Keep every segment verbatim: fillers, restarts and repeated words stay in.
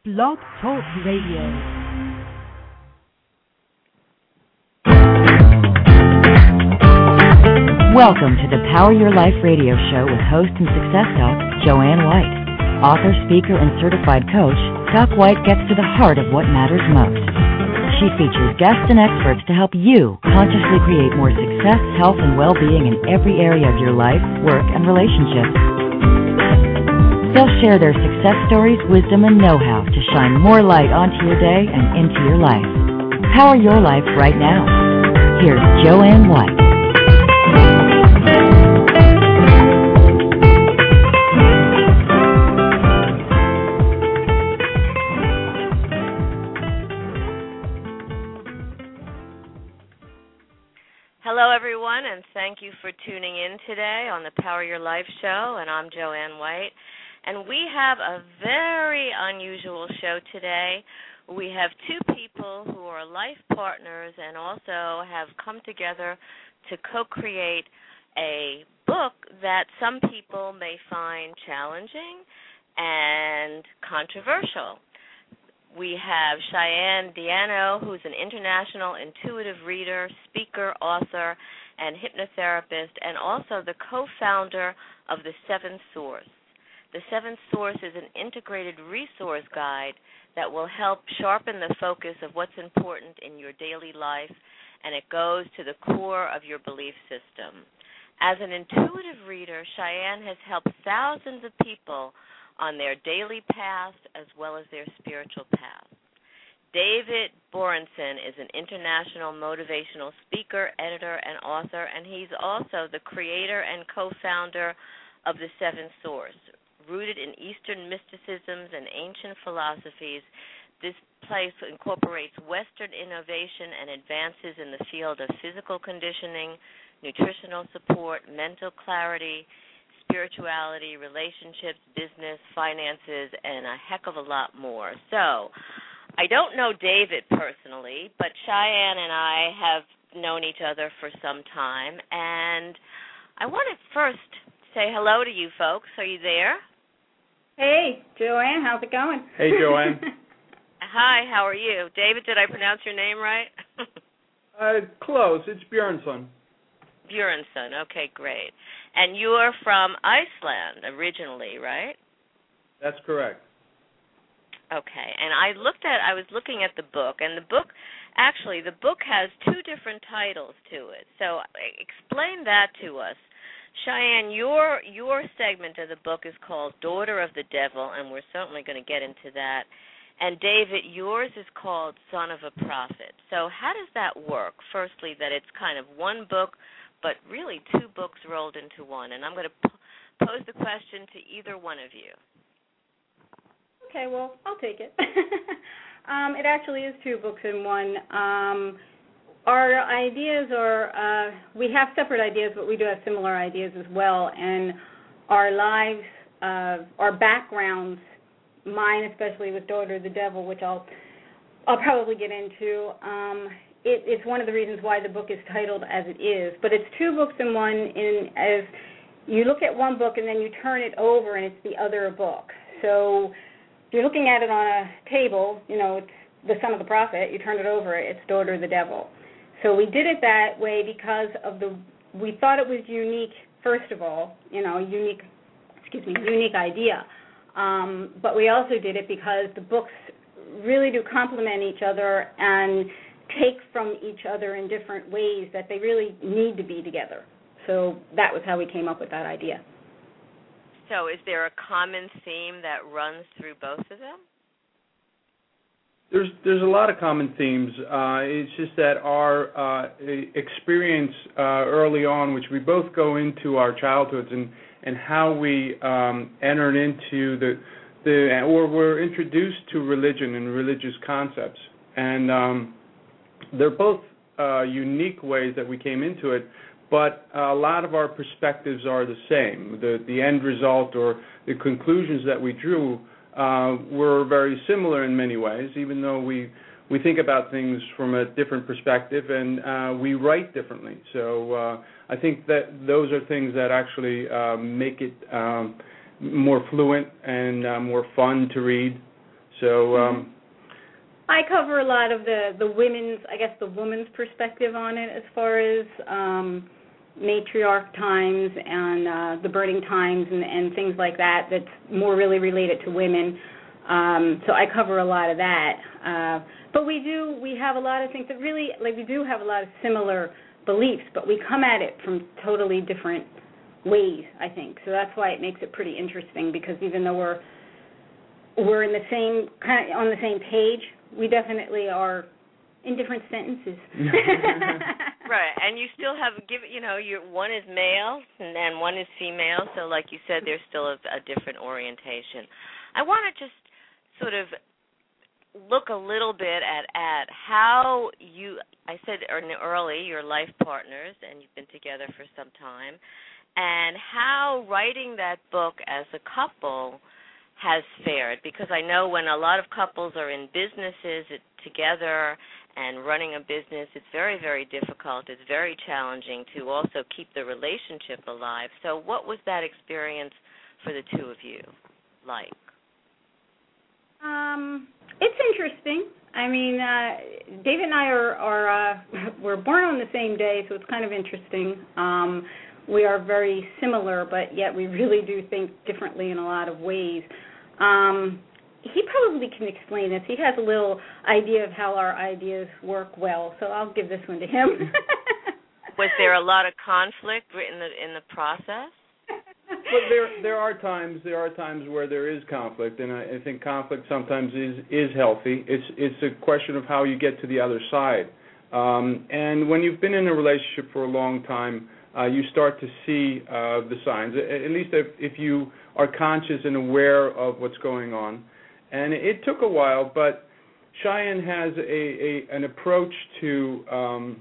Blog Talk Radio. Welcome to the Power Your Life radio show with host and success doc, Joanne White. Author, speaker, and certified coach, Doc White gets to the heart of what matters most. She features guests and experts to help you consciously create more success, health, and well-being in every area of your life, work, and relationships. They'll share their success stories, wisdom, and know-how to shine more light onto your day and into your life. Power your life right now. Here's Joanne White. Hello, everyone, and thank you for tuning in today on the Power Your Life show, and I'm Joanne White. And we have a very unusual show today. We have two people who are life partners and also have come together to co-create a book that some people may find challenging and controversial. We have Cheyenne Diano, who's an international intuitive reader, speaker, author, and hypnotherapist, and also the co-founder of The Seventh Source. The Seventh Source is an integrated resource guide that will help sharpen the focus of what's important in your daily life, and it goes to the core of your belief system. As an intuitive reader, Cheyenne has helped thousands of people on their daily path as well as their spiritual path. David Borenson is an international motivational speaker, editor, and author, and he's also the creator and co-founder of The Seventh Source. Rooted in Eastern mysticisms and ancient philosophies, this place incorporates Western innovation and advances in the field of physical conditioning, nutritional support, mental clarity, spirituality, relationships, business, finances, and a heck of a lot more. So, I don't know David personally, but Cheyenne and I have known each other for some time, and I want to first say hello to you folks. Are you there? Hey, Joanne, how's it going? Hey, Joanne. Hi, how are you? David, did I pronounce your name right? uh, close. It's Björnsson. Björnsson, okay, great. And you are from Iceland originally, right? That's correct. Okay, and I looked at, I was looking at the book, and the book, actually, the book has two different titles to it. So explain that to us. Cheyenne, your your segment of the book is called Daughter of the Devil, and we're certainly going to get into that. And David, yours is called Son of a Prophet. So how does that work? Firstly, that it's kind of one book, but really two books rolled into one. And I'm going to p- pose the question to either one of you. Okay, well, I'll take it. um, it actually is two books in one. Um, our ideas are, uh, we have separate ideas, but we do have similar ideas as well. And our lives, uh, our backgrounds, mine especially with Daughter of the Devil, which I'll I'll probably get into, um, it, it's one of the reasons why the book is titled as it is. But it's two books in one, in as you look at one book and then you turn it over and it's the other book. So if you're looking at it on a table, you know, it's the Son of the Prophet, you turn it over, it's Daughter of the Devil. So we did it that way because of the, we thought it was unique, first of all, you know, unique, excuse me, unique idea. Um, but we also did it because the books really do complement each other and take from each other in different ways that they really need to be together. So that was how we came up with that idea. So is there a common theme that runs through both of them? There's there's a lot of common themes. Uh, it's just that our uh, experience uh, early on, which we both go into our childhoods and, and how we um, entered into the the or were introduced to religion and religious concepts, and um, they're both uh, unique ways that we came into it. But a lot of our perspectives are the same. The the end result or the conclusions that we drew uh, were very similar in many ways, even though we, we think about things from a different perspective and uh, we write differently. So uh, I think that those are things that actually uh, make it um, more fluent and uh, more fun to read. So um, I cover a lot of the, the women's, I guess the woman's perspective on it as far as um, matriarch times and uh, the burning times and, and things like that that's more really related to women. Um, so I cover a lot of that. Uh, but we do, we have a lot of things that really, like we do have a lot of similar beliefs, but we come at it from totally different ways, I think. So that's why it makes it pretty interesting, because even though we're we're in the same kind of on the same page, we definitely are in different sentences. Right, and you still have give you know you one is male and then one is female, so like you said, there's still a, a different orientation. I want to just sort of look a little bit at at how you. I said early, you're life partners, and you've been together for some time, and how writing that book as a couple has fared, because I know when a lot of couples are in businesses it, together and running a business, it's very, very difficult. It's very challenging to also keep the relationship alive. So what was that experience for the two of you like? Um, it's interesting. I mean, uh, David and I are, are uh, we're born on the same day, so it's kind of interesting. Um, we are very similar, but yet we really do think differently in a lot of ways. Um, he probably can explain this. He has a little idea of how our ideas work well, so I'll give this one to him. Was there a lot of conflict in the in the process? But there there are times there are times where there is conflict, and I, I think conflict sometimes is is healthy. It's it's a question of how you get to the other side. Um, and when you've been in a relationship for a long time, uh, you start to see uh, the signs. At least if, if you are conscious and aware of what's going on. And it took a while, but Cheyenne has a, a an approach to um,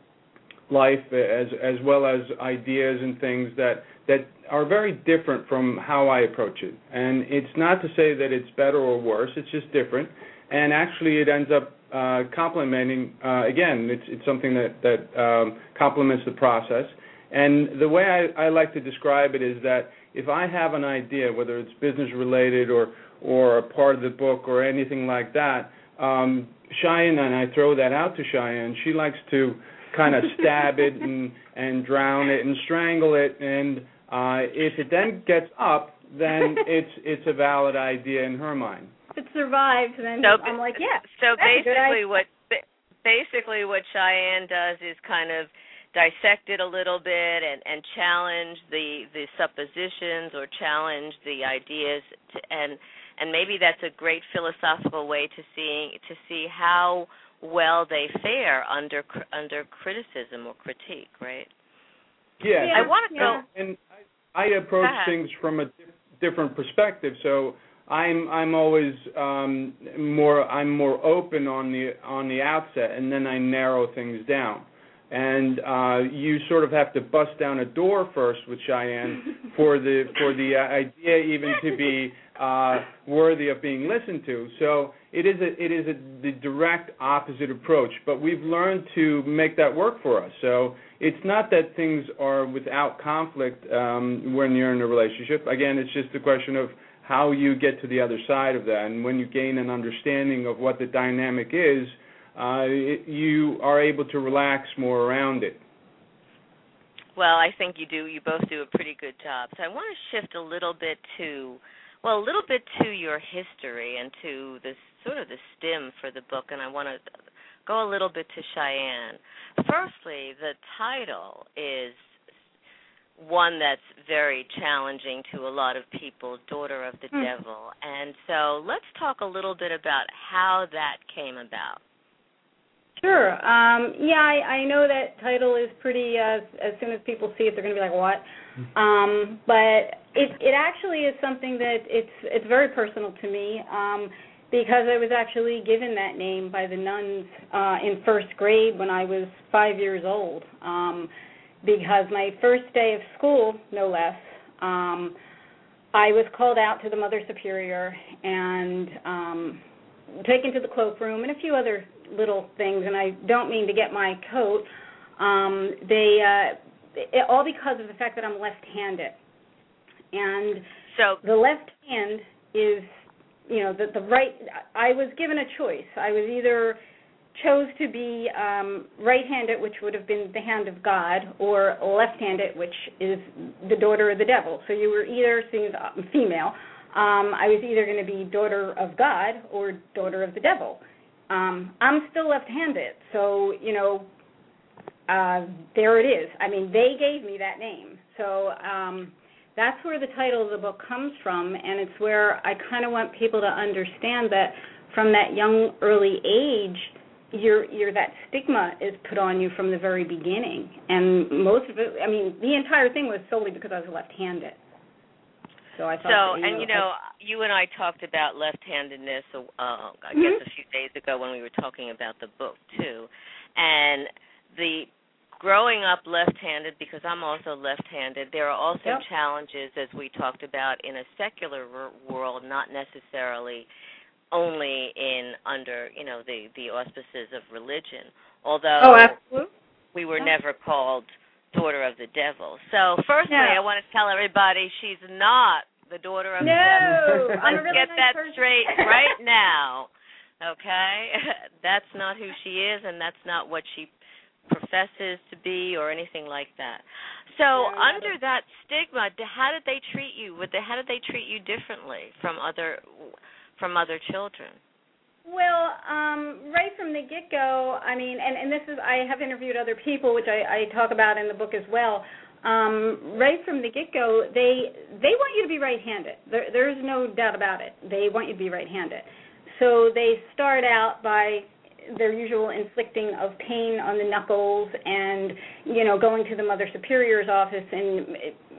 life as as well as ideas and things that. that are very different from how I approach it. And it's not to say that it's better or worse, it's just different. And actually it ends up uh, complementing, uh, again, it's, it's something that, that um, complements the process. And the way I, I like to describe it is that if I have an idea, whether it's business related or, or a part of the book or anything like that, um, Cheyenne, and I throw that out to Cheyenne, she likes to kind of stab it and, and drown it and strangle it, and Uh, if it then gets up, then it's it's a valid idea in her mind. If it survives, then so, I'm like, yeah. So basically, what basically what Cheyenne does is kind of dissect it a little bit and, and challenge the, the suppositions or challenge the ideas, to, and and maybe that's a great philosophical way to see to see how well they fare under under criticism or critique, right? Yeah, I want to yeah. go. And I, I approach things from a di- different perspective. So I'm I'm always um, more I'm more open on the on the outset, and then I narrow things down. And uh, you sort of have to bust down a door first with Cheyenne for the for the idea even to be uh, worthy of being listened to. So it is a, it is a, the direct opposite approach, but we've learned to make that work for us. So it's not that things are without conflict um, when you're in a relationship. Again, it's just a question of how you get to the other side of that, and when you gain an understanding of what the dynamic is, Uh, it, you are able to relax more around it. Well, I think you do. You both do a pretty good job. So I want to shift a little bit to, well, a little bit to your history and to this sort of the stem for the book, and I want to go a little bit to Cheyenne. Firstly, the title is one that's very challenging to a lot of people, Daughter of the mm. Devil. And so let's talk a little bit about how that came about. Sure. Um, yeah, I, I know that title is pretty, uh, as soon as people see it, they're going to be like, what? Um, but it, it actually is something that it's it's very personal to me um, because I was actually given that name by the nuns uh, in first grade when I was five years old. Um, because my first day of school, no less, um, I was called out to the Mother Superior and um, taken to the cloakroom and a few other little things, and I don't mean to get my coat. Um, they uh, it, all because of the fact that I'm left-handed, and so the left hand is you know, the, the right, I was given a choice. I was either chose to be um, right-handed, which would have been the hand of God, or left-handed, which is the daughter of the devil. So you were either, seeing as female, um, I was either going to be daughter of God or daughter of the devil. Um, I'm still left-handed, so, you know, uh, there it is. I mean, they gave me that name. So um, that's where the title of the book comes from, and it's where I kind of want people to understand that from that young, early age, you're, you're, that stigma is put on you from the very beginning. And most of it, I mean, the entire thing was solely because I was left-handed. So I thought. So, that, you and know, you know, I, you and I talked about left-handedness, uh, I mm-hmm. guess a few days ago when we were talking about the book too, and the growing up left-handed, because I'm also left-handed, there are also yep. challenges, as we talked about, in a secular world, not necessarily only in under, you know, the, the auspices of religion, although oh, absolutely. we were yeah. never called daughter of the devil. So firstly, yeah. I want to tell everybody she's not the daughter of no, the devil. Let's I'm a really get nice that person. straight right now, okay? That's not who she is, and that's not what she professes to be or anything like that. So yeah, under that stigma, how did they treat you? How did they treat you differently from other from other children? Well, um, right from the get-go, I mean, and, and this is, I have interviewed other people, which I, I talk about in the book as well. Um, right from the get-go, they they want you to be right-handed. There, there's no doubt about it. They want you to be right-handed. So they start out by their usual inflicting of pain on the knuckles and, you know, going to the Mother Superior's office and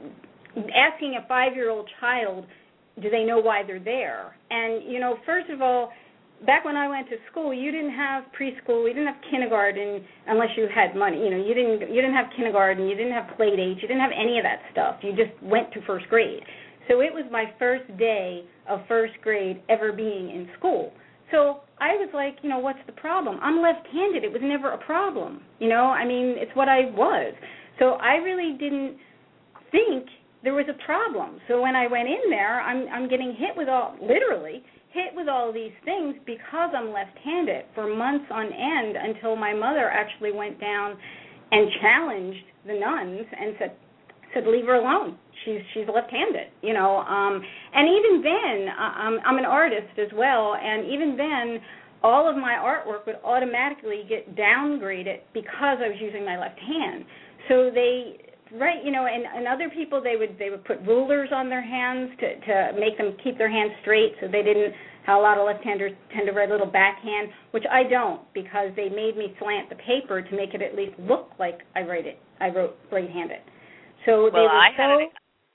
asking a five-year-old child, do they know why they're there? And, you know, first of all, back when I went to school, you didn't have preschool, you didn't have kindergarten unless you had money. You know, you didn't you didn't have kindergarten, you didn't have play dates, you didn't have any of that stuff. You just went to first grade. So it was my first day of first grade ever being in school. So I was like, you know, what's the problem? I'm left-handed. It was never a problem. You know, I mean, it's what I was. So I really didn't think there was a problem. So when I went in there, I'm I'm getting hit with all, literally, hit with all these things because I'm left-handed for months on end until my mother actually went down and challenged the nuns and said, said leave her alone. She's she's left-handed, you know. Um, and even then, I'm, I'm an artist as well, and even then, all of my artwork would automatically get downgraded because I was using my left hand. So they... Right, you know, and, and other people, they would they would put rulers on their hands to, to make them keep their hands straight so they didn't, how a lot of left-handers tend to write a little backhand, which I don't, because they made me slant the paper to make it at least look like I write it. I wrote right-handed. So well, they were I so... Had an,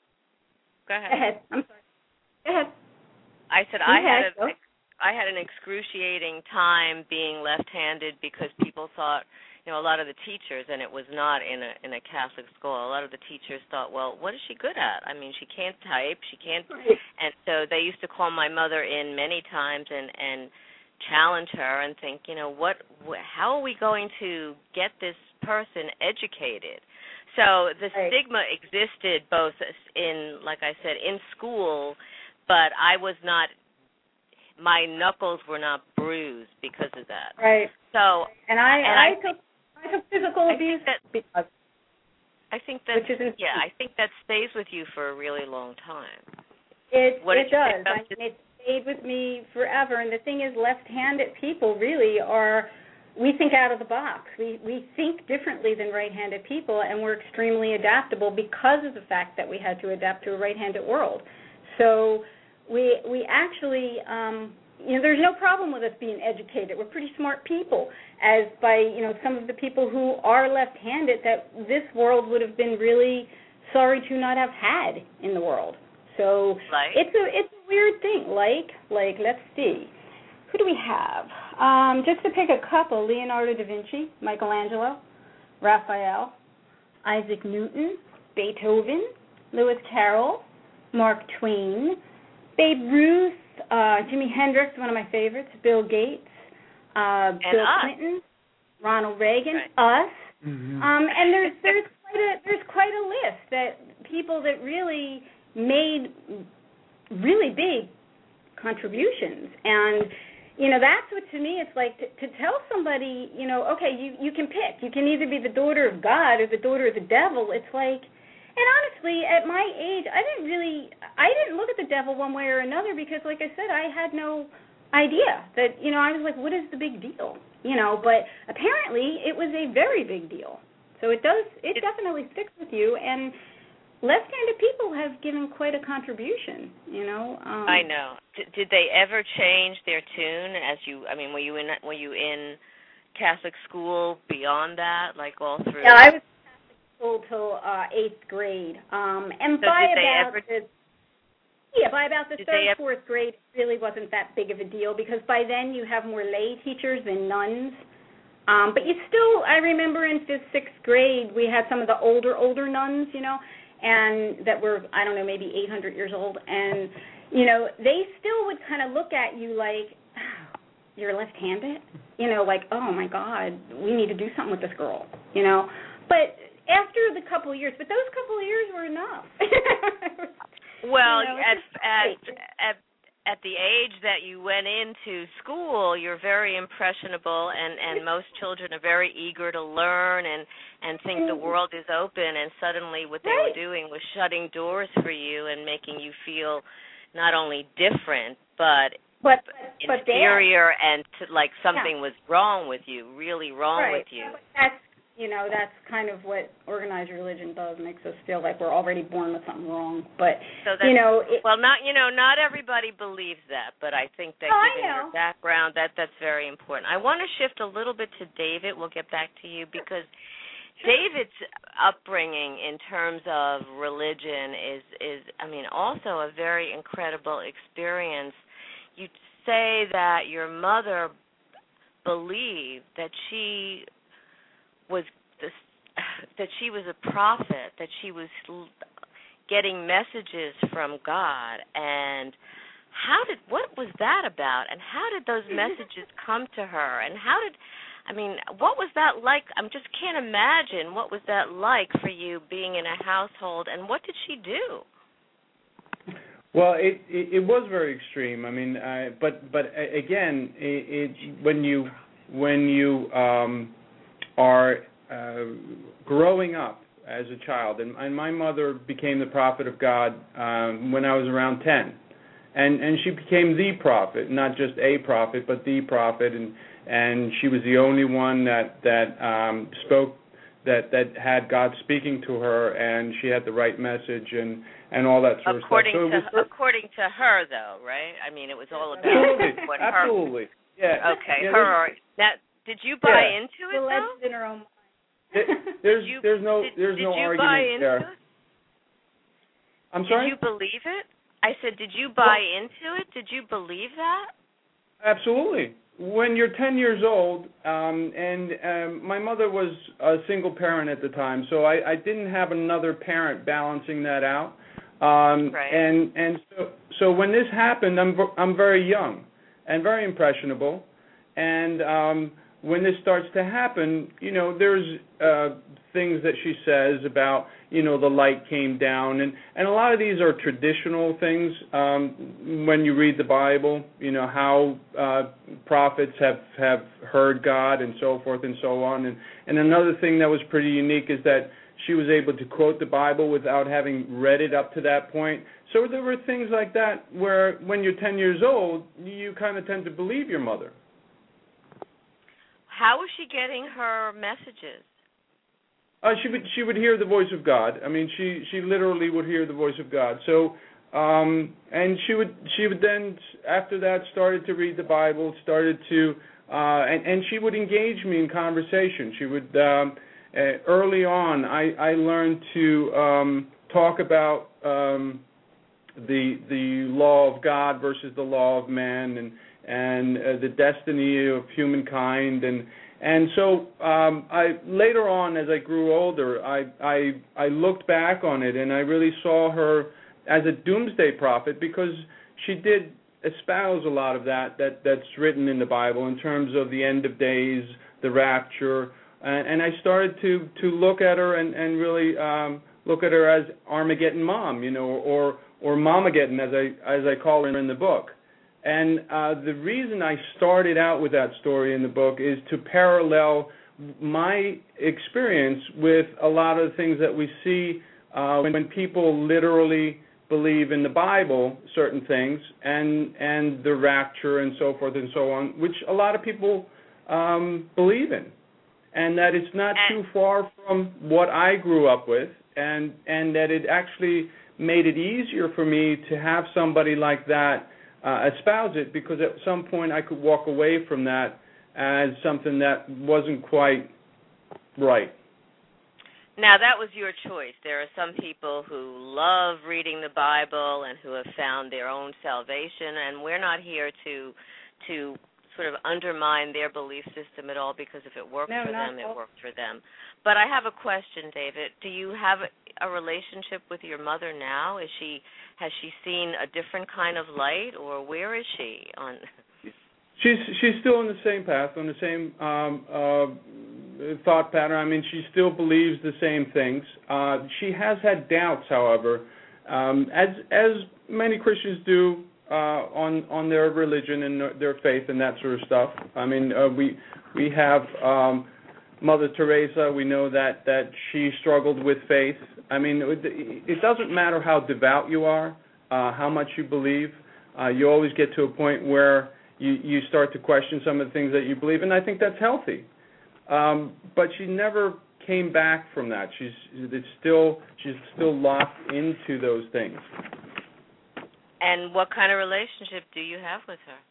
go ahead. Go ahead. I'm sorry. Go ahead. I said Go I ahead. had a, I had an excruciating time being left-handed because people thought, you know, a lot of the teachers, and it was not in a in a Catholic school, a lot of the teachers thought, well, what is she good at? I mean, she can't type, she can't, right. And so they used to call my mother in many times and, and challenge her and think, you know, what, how are we going to get this person educated? So the right. stigma existed both in, like I said, in school, but I was not, my knuckles were not bruised because of that. Right. So, and I, and I, I took I took physical I abuse think that, because I think that which is yeah, I think that stays with you for a really long time. It what it does. I mean, it stayed with me forever. And the thing is, left-handed people really are. We think out of the box. We we think differently than right-handed people, and we're extremely adaptable because of the fact that we had to adapt to a right-handed world. So we we actually. Um, You know, there's no problem with us being educated. We're pretty smart people, as by, you know, some of the people who are left-handed that this world would have been really sorry to not have had in the world. So like? it's a it's a weird thing. Like, like let's see. Who do we have? Um, just to pick a couple, Leonardo da Vinci, Michelangelo, Raphael, Isaac Newton, Beethoven, Lewis Carroll, Mark Twain, Babe Ruth, Uh, Jimi Hendrix, one of my favorites, Bill Gates, uh, Bill us. Clinton, Ronald Reagan, right. us, mm-hmm. um, and there's there's quite a there's quite a list that people that really made really big contributions. And, you know, that's what, to me, it's like to, to tell somebody, you know, okay, you, you can pick. You can either be the daughter of God or the daughter of the devil. It's like, and honestly, at my age, I didn't really, I didn't look at the devil one way or another because, like I said, I had no idea that, you know, I was like, what is the big deal? You know, but apparently it was a very big deal. So it does, it definitely sticks with you, and left-handed people have given quite a contribution, you know. Um, I know. D- did they ever change their tune as you, I mean, were you in were you in Catholic school beyond that, like all through? Yeah, I was in Catholic school till uh, eighth grade. Um, and so by did they about ever, the, yeah, by about the did third, ever, fourth grade, it really wasn't that big of a deal because by then you have more lay teachers than nuns. Um, but you still, I remember in fifth, sixth grade, we had some of the older, older nuns, you know, and that were, I don't know, maybe eight hundred years old. And, you know, they still would kind of look at you like, oh, you're left-handed? You know, like, oh, my God, we need to do something with this girl, you know. But after the couple of years, but those couple of years were enough. well, you know, at, at, at at the age that you went into school, you're very impressionable, and, and most children are very eager to learn and, and think the world is open, and suddenly what they right. were doing was shutting doors for you and making you feel not only different, but, but, but inferior and to, like something yeah. was wrong with you, really wrong right. with you. That's, you know, that's kind of what organized religion does, makes us feel like we're already born with something wrong. But, so you know... It, well, not, you know, not everybody believes that, but I think that oh, given your background, that that's very important. I want to shift a little bit to David. We'll get back to you because David's upbringing in terms of religion is, is, I mean, also a very incredible experience. You say that your mother believed that she... was this, that she was a prophet, that she was getting messages from God, and how did, what was that about, and how did those messages come to her, and how did, I mean, what was that like? I just can't imagine what was that like for you being in a household, and what did she do? Well, it, it, it was very extreme. I mean, uh, but but again, it, it when you when you um, are uh, growing up as a child, and, and my mother became the prophet of God um, when I was around ten, and and she became the prophet, not just a prophet, but the prophet, and and she was the only one that that um, spoke that that had God speaking to her, and she had the right message and and all that sort according of stuff. So to, according to her, though, right? I mean, it was all about absolutely, what absolutely, her, yeah. Okay, yeah, her. Now, did you buy yeah. into it though? In her own there's you, there's no did, there's did no you argument buy into there. It? I'm sorry? Did you believe it? I said, did you buy well, into it? Did you believe that? Absolutely. When you're ten years old, um, and um, my mother was a single parent at the time, so I, I didn't have another parent balancing that out. Um, right. And and so so when this happened, I'm I'm very young and very impressionable, and um, when this starts to happen, you know, there's uh, things that she says about, you know, the light came down, and, and a lot of these are traditional things. Um, when you read the Bible, you know, how uh, prophets have, have heard God and so forth and so on. And, and another thing that was pretty unique is that she was able to quote the Bible without having read it up to that point. So there were things like that where when you're ten years old, you kind of tend to believe your mother. How was she getting her messages? Uh, she would she would hear the voice of God. I mean, she, she literally would hear the voice of God. So, um, and she would she would then after that started to read the Bible, started to, uh, and and she would engage me in conversation. She would um, uh, early on. I I learned to um, talk about um, the the law of God versus the law of man, and and uh, the destiny of humankind, and. And so um, I later on, as I grew older, I, I I looked back on it, and I really saw her as a doomsday prophet, because she did espouse a lot of that, that that's written in the Bible in terms of the end of days, the rapture, and, and I started to, to look at her and, and really um, look at her as Armageddon Mom, you know, or or Momageddon, as I as I call her in the book. And uh, the reason I started out with that story in the book is to parallel my experience with a lot of the things that we see uh, when, when people literally believe in the Bible certain things, and and the rapture and so forth and so on, which a lot of people um, believe in, and that it's not too far from what I grew up with, and and that it actually made it easier for me to have somebody like that uh, espouse it, because at some point I could walk away from that as something that wasn't quite right. Now, that was your choice. There are some people who love reading the Bible and who have found their own salvation, and we're not here to to sort of undermine their belief system at all, because if it works no, for them, all. it worked for them. But I have a question, David. Do you have a relationship with your mother now? Is she has she seen a different kind of light, or where is she on? She's she's still on the same path, on the same um, uh, thought pattern. I mean, she still believes the same things. Uh, she has had doubts, however, um, as as many Christians do uh, on on their religion and their faith and that sort of stuff. I mean, uh, we we have um, Mother Teresa. We know that that she struggled with faith. I mean, it, it doesn't matter how devout you are, uh, how much you believe. Uh, you always get to a point where You, you start to question some of the things that you believe, and I think that's healthy. Um, but she never came back from that. She's it's still she's still locked into those things. And what kind of relationship do you have with her?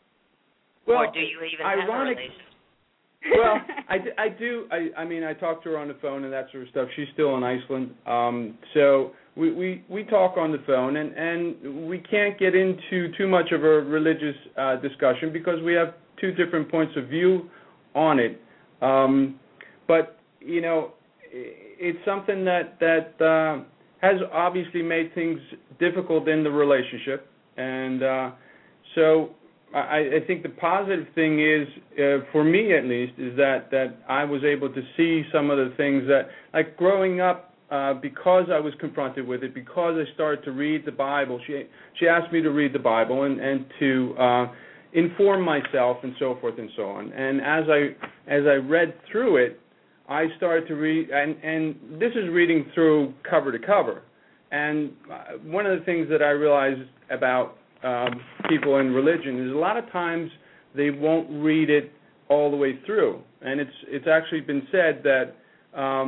Well, or do you even ironic, have a relationship? Well, I, I do. I, I mean, I talk to her on the phone and that sort of stuff. She's still in Iceland, um, so we, we, we talk on the phone, and, and we can't get into too much of a religious uh, discussion because we have two different points of view on it. Um, but you know, it's something that that uh, has obviously made things difficult in the relationship, and uh, so. I, I think the positive thing is, uh, for me at least, is that, that I was able to see some of the things that, like growing up, uh, because I was confronted with it, because I started to read the Bible. She she asked me to read the Bible and, and to uh, inform myself and so forth and so on. And as I as I read through it, I started to read, and, and this is reading through cover to cover. And one of the things that I realized about Um, people in religion is a lot of times they won't read it all the way through, and it's it's actually been said that um,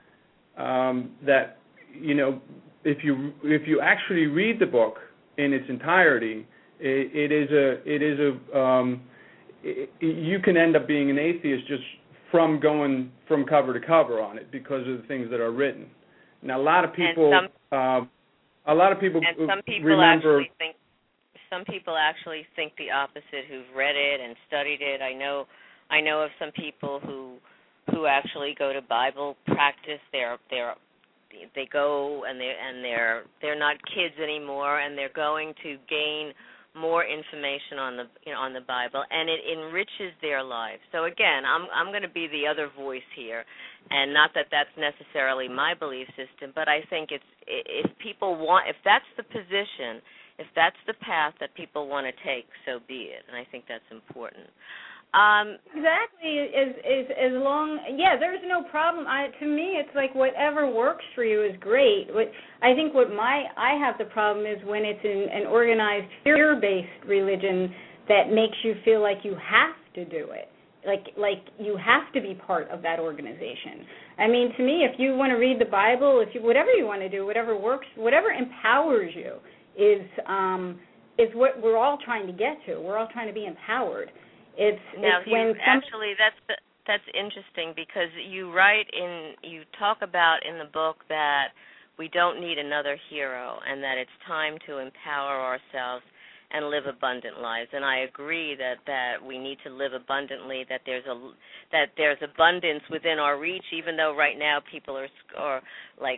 um, that you know if you if you actually read the book in its entirety, it, it is a it is a um, it, you can end up being an atheist just from going from cover to cover on it because of the things that are written. Now a lot of people and some, uh, a lot of people and some people remember. Actually think Some people actually think the opposite, who've read it and studied it. I know, I know of some people who, who actually go to Bible practice. They're, they're, they go and they and they're, they're not kids anymore, and they're going to gain more information on the, you know, on the Bible, and it enriches their lives. So again, I'm, I'm going to be the other voice here, and not that that's necessarily my belief system, but I think it's, if people want, if that's the position. If that's the path that people want to take, so be it, and I think that's important. Um, exactly. As, as as long, yeah, there's no problem. I to me, it's like whatever works for you is great. What I think what my I have the problem is when it's in an organized fear-based religion that makes you feel like you have to do it, like like you have to be part of that organization. I mean, to me, if you want to read the Bible, if you whatever you want to do, whatever works, whatever empowers you. is um, is what we're all trying to get to. We're all trying to be empowered. It's, now it's you, when some, actually that's that's interesting because you write in you talk about in the book that we don't need another hero and that it's time to empower ourselves and live abundant lives. And I agree that, that we need to live abundantly. That there's a that there's abundance within our reach, even though right now people are are like.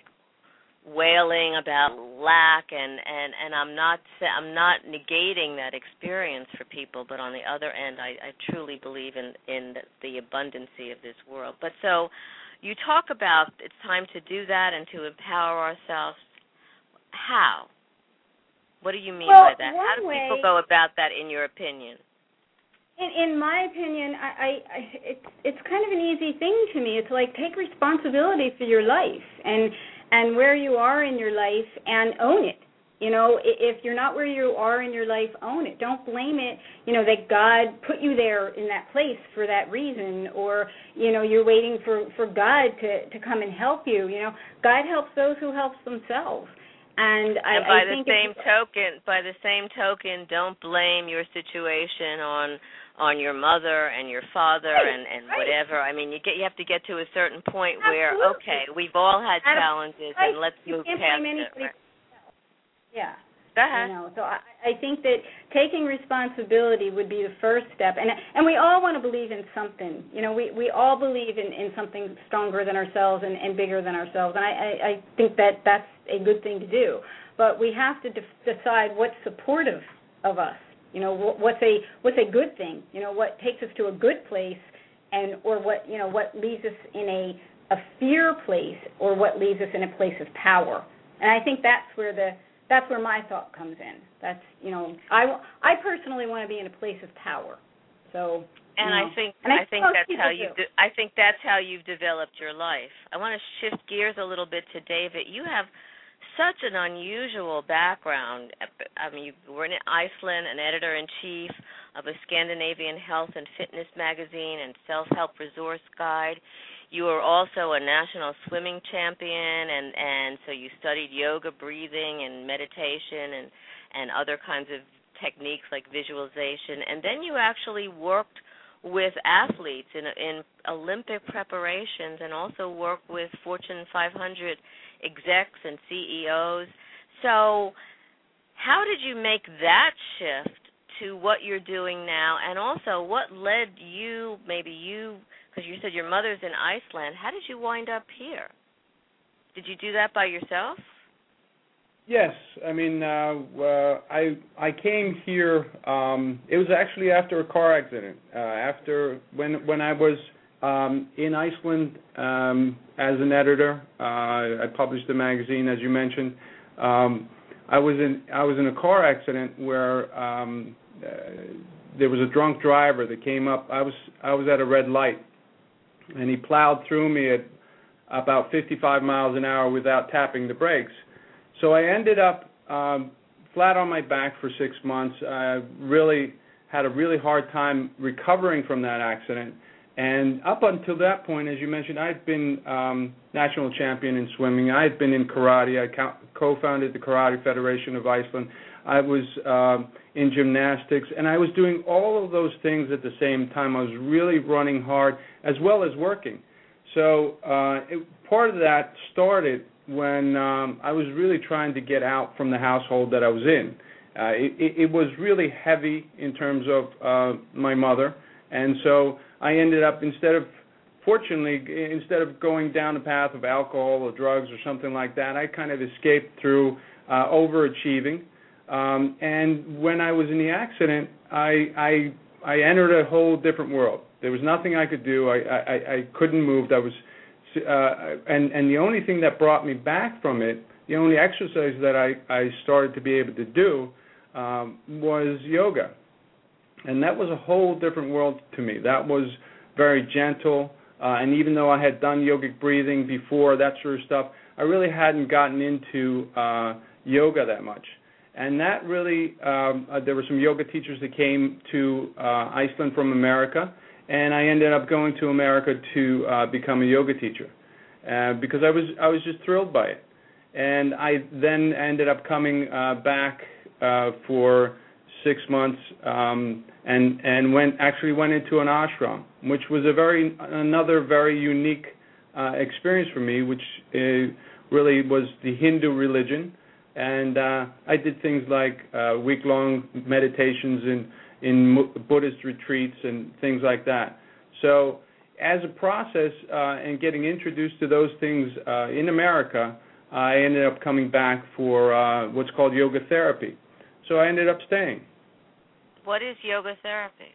wailing about lack, and, and, and I'm not I'm not negating that experience for people, but on the other end, I, I truly believe in, in the, the abundancy of this world. But so you talk about it's time to do that and to empower ourselves. How? What do you mean well, by that? How do way, people go about that, in your opinion? In, in my opinion, I, I, I, it's it's kind of an easy thing to me. It's like take responsibility for your life and and where you are in your life and own it. You know, if you're not where you are in your life, own it. Don't blame it, you know, that God put you there in that place for that reason, or, you know, you're waiting for, for God to, to come and help you. You know, God helps those who help themselves. And, I, and by I the think same token, by the same token, don't blame your situation on on your mother and your father right, and, and right. whatever. I mean, you get you have to get to a certain point Absolutely. where, okay, we've all had challenges, right. and let's you move can't past blame it. anybody. Right? Yeah. Go ahead. You know, so I, I think that taking responsibility would be the first step, and and we all want to believe in something. You know, we, we all believe in, in something stronger than ourselves and, and bigger than ourselves, and I, I, I think that that's a good thing to do. But we have to de- decide what's supportive of us. You know, what, what's a what's a good thing. You know, what takes us to a good place, and or what you know what leaves us in a a fear place, or what leaves us in a place of power. And I think that's where the That's where my thought comes in. That's, you know, I, I personally want to be in a place of power. So, and you know, I think and I, I think that's how you de- I think that's how you've developed your life. I want to shift gears a little bit to David. You have such an unusual background. I mean, you were in Iceland, an editor-in-chief of a Scandinavian health and fitness magazine and self-help resource guide. You were also a national swimming champion, and, and so you studied yoga, breathing, and meditation, and, and other kinds of techniques like visualization. And then you actually worked with athletes in, in Olympic preparations, and also worked with Fortune five hundred execs and C E Os. So how did you make that shift to what you're doing now? And also, what led you, maybe you, because you said your mother's in Iceland, how did you wind up here? Did you do that by yourself? Yes, I mean, uh, uh, I I came here. Um, it was actually after a car accident. Uh, after when when I was um, in Iceland um, as an editor, uh, I published a magazine, as you mentioned. Um, I was in I was in a car accident where um, uh, there was a drunk driver that came up. I was I was at a red light, and he plowed through me at about fifty-five miles an hour without tapping the brakes. So I ended up um, flat on my back for six months. I really had a really hard time recovering from that accident. And up until that point, as you mentioned, I had been um, national champion in swimming. I had been in karate. I co-founded the Karate Federation of Iceland. I was um, in gymnastics, and I was doing all of those things at the same time. I was really running hard as well as working. So uh, it, part of that started when um, I was really trying to get out from the household that I was in. Uh, it, it was really heavy in terms of uh, my mother, and so I ended up, instead of, fortunately, instead of going down the path of alcohol or drugs or something like that, I kind of escaped through uh, overachieving. Um, and when I was in the accident, I, I I entered a whole different world. There was nothing I could do. I, I, I couldn't move. I was Uh, and, and the only thing that brought me back from it, the only exercise that I, I started to be able to do um, was yoga. And that was a whole different world to me. That was very gentle. Uh, and even though I had done yogic breathing before, that sort of stuff, I really hadn't gotten into uh, yoga that much. And that really, um, uh, there were some yoga teachers that came to uh, Iceland from America, and I ended up going to America to uh, become a yoga teacher uh, because I was I was just thrilled by it. And I then ended up coming uh, back uh, for six months um, and and went actually went into an ashram, which was a very another very unique uh, experience for me, which uh, really was the Hindu religion. And uh, I did things like uh, week-long meditations in in Buddhist retreats and things like that. So as a process uh, and getting introduced to those things uh, in America, I ended up coming back for uh, what's called yoga therapy. So I ended up staying. What is yoga therapy?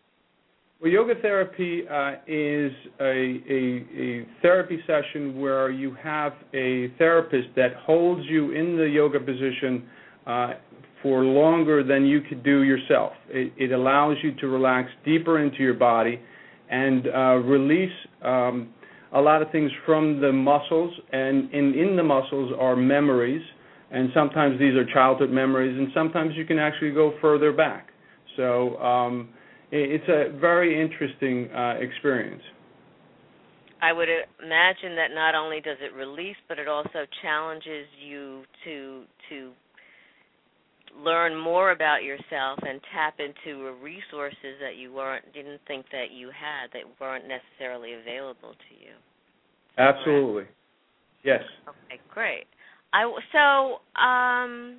Well, yoga therapy uh, is a, a, a therapy session where you have a therapist that holds you in the yoga position uh, for longer than you could do yourself. It, it allows you to relax deeper into your body and uh, release um, a lot of things from the muscles, and in, in the muscles are memories, and sometimes these are childhood memories, and sometimes you can actually go further back. So um, it, it's a very interesting uh, experience. I would imagine that not only does it release, but it also challenges you to to learn more about yourself and tap into resources that you weren't didn't think that you had, that weren't necessarily available to you. Absolutely. Correct? Yes. Okay, great. I so um,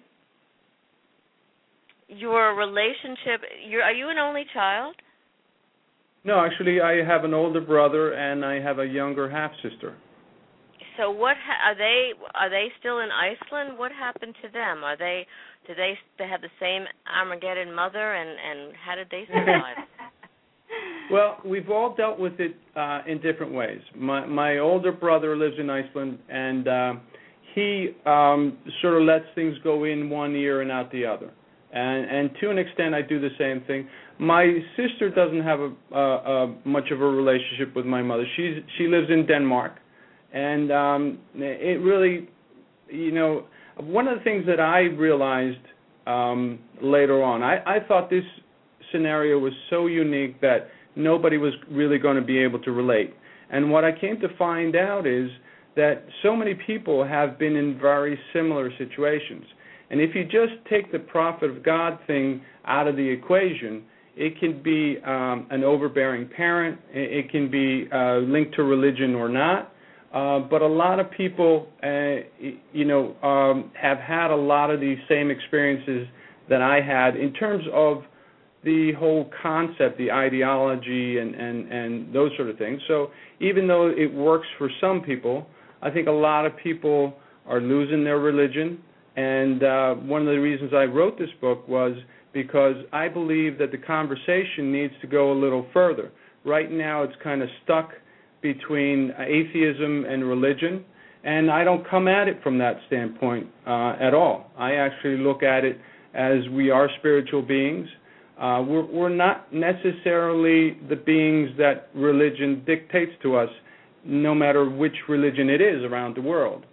your relationship. You're, are you an only child? No, actually, I have an older brother and I have a younger half sister. So what ha- are they? Are they still in Iceland? What happened to them? Are they? Do they, they have the same Armageddon mother, and, and how did they survive? Well, we've all dealt with it uh, in different ways. My, my older brother lives in Iceland, and uh, he um, sort of lets things go in one ear and out the other. And, and to an extent, I do the same thing. My sister doesn't have a, uh, uh, much of a relationship with my mother. She's, she lives in Denmark, and um, it really, you know, one of the things that I realized um, later on, I, I thought this scenario was so unique that nobody was really going to be able to relate. And what I came to find out is that so many people have been in very similar situations. And if you just take the prophet of God thing out of the equation, it can be um, an overbearing parent, it can be uh, linked to religion or not. Uh, but a lot of people, uh, you know, um, have had a lot of these same experiences that I had in terms of the whole concept, the ideology, and, and, and those sort of things. So even though it works for some people, I think a lot of people are losing their religion. And uh, one of the reasons I wrote this book was because I believe that the conversation needs to go a little further. Right now it's kind of stuck between atheism and religion, and I don't come at it from that standpoint uh, at all. I actually look at it as we are spiritual beings. Uh, we're, we're not necessarily the beings that religion dictates to us, no matter which religion it is around the world.